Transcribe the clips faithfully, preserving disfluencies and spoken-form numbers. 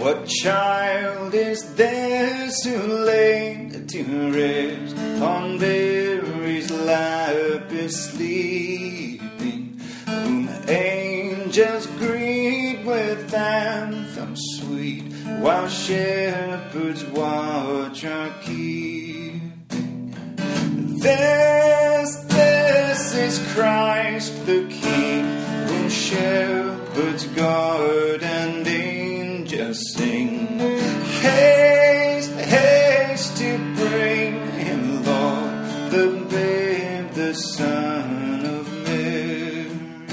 What child is there so laid to rest on Mary's lap is sleeping, whom angels greet with anthems sweet, while shepherds watch are keeping? This, this is Christ the King, whom shepherds guard and angels sing. Haste, haste to bring him, Lord, the babe, the Son of Mary.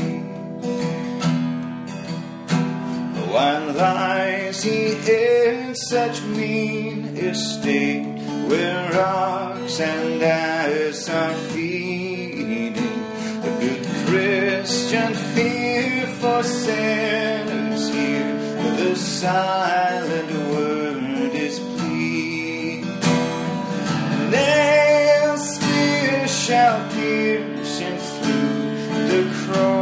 While lies he in such mean estate, where ox and ass are feeding, a good Christian fear for sinners here, the silent word is pleading. Nails, spears shall pierce him through the cross.